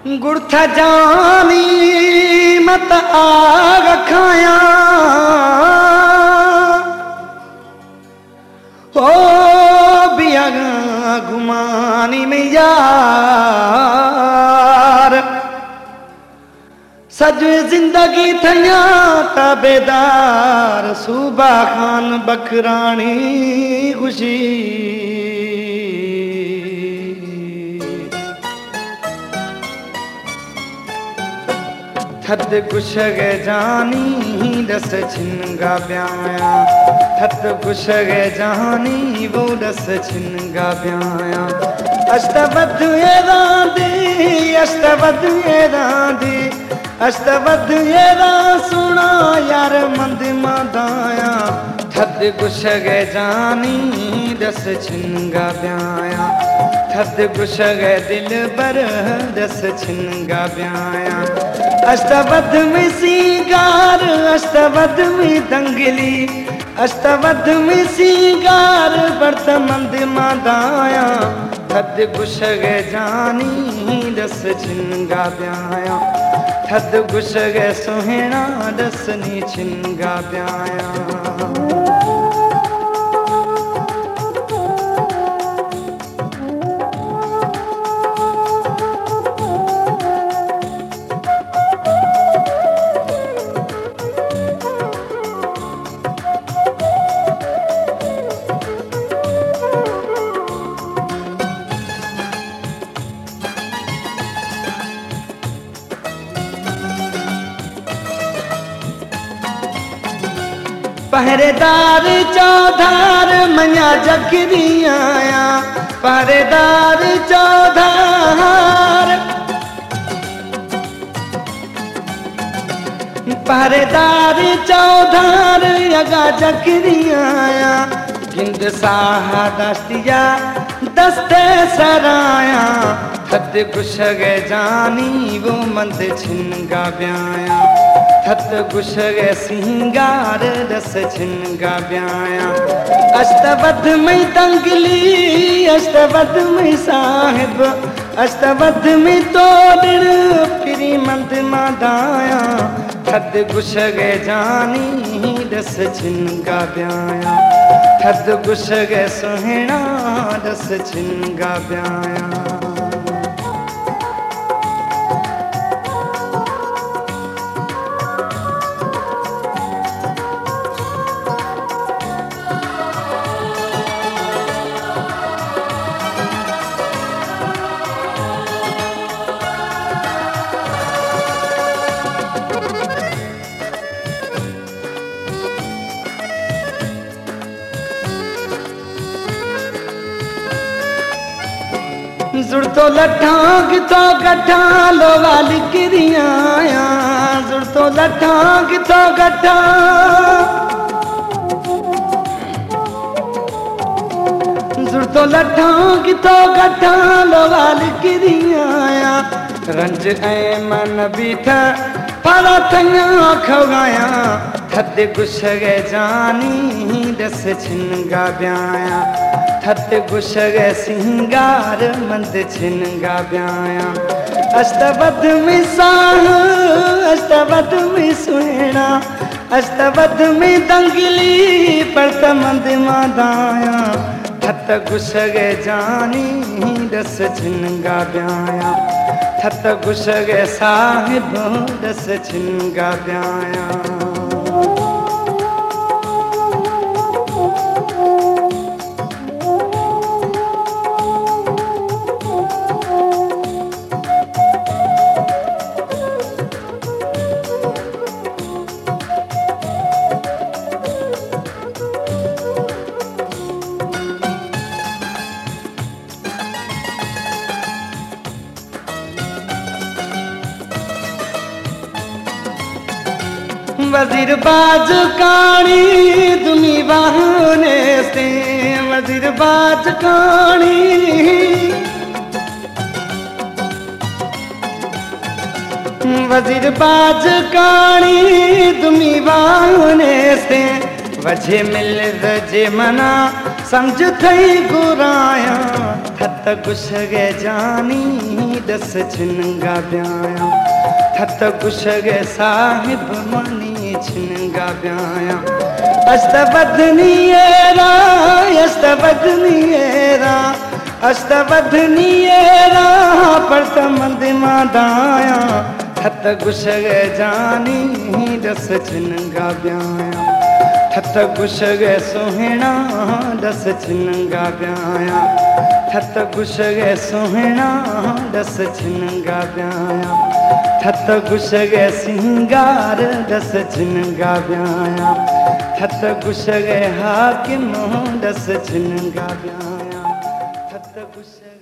गुड़ था जानी मत आग खाया हो बिया घुमानी में यार सज जिंदगी थया ताबेदार सूबा खान बकरानी खुशी थद गुशगे जानी दस छिनगा ब्याया थद गुशगे जानी वो दस छिनगा ब्याया अष्टबद्ध ये रांदी अष्टबद्ध ये रांदी अष्टबद्ध ये सुना यार मंद मादाया थद गुशगे जानी दस छिनगा ब्याया थद गुशगे दिल बर दस छिनगा ब्याया अष्टबद्ध में सिंगार अष्टबद्ध में दंगली अष्टबद्ध में सिंगार बर्त मंद मादाया थद गुशगे जानी दस छिनगा ब्याया थद गुशगे सुहेना दस नी छिनगा ब्याया पहरेदार चौधार मया जगरी आया पहरेदार चौधार पहरेदार चौधार यगा जगरी आया गिंद साहा दस्तिया दस्ते सराया थद गुशगे जानी वो मंद छिनगा ब्याया थद गुशगे सिंगार दस छिनगा ब्याया अष्टबद्ध में दंगली अष्टबद्ध में साहिब अष्टबद्ध में तोड़ फिरी मंद मादाया थद गुशगे जानी दस छिनगा ब्याया थद गुशगे सुहेना दस छिनगा ब्याया जुड़ तो लठांग तो गठा लो वाली किरियाया जुड़ तो लठांग तो गठा जुड़ तो लठांग तो गठा लो वाली किरियाया रंज ऐ मन बीठा पाला थया खवाया थद गुशगे जानी दस छिनगा ब्याया थद गुशगे सिंगार मंद छिनगा ब्याया अष्टबद्ध में साह अष्टबद्ध में सुहेना अष्टबद्ध में दंगली पड़त मंद मादाया थद गुशगे जानी दस छिनगा ब्याया थद गुशगे साहिब दस छिनगा ब्याया वजीर बाज कानी दुनी बहाने से वजीर बाज कानी वजीर बाज कानी दुनी बहाने से वजह मिल रजे मना समझ थई गुराया थत गुश गे जानी दस छिनंगा ब्याया थत गुशगे साहिब मनी छिनंगा ब्याया अस्तबदनीरा अस्तबदनीरा पर तमंद मादाया थत गुशगे जानी दस छिनंगा ब्याया थत गुशगे सोहना दस छिनंगा ब्याया थत गुशगे सोहना दस छिनंगा ब्याया थत गुशगे सिंगार दस छिनंगा ब्याया थत गुशगे हाकिम दस छिनंगा ब्याया थत गुशगे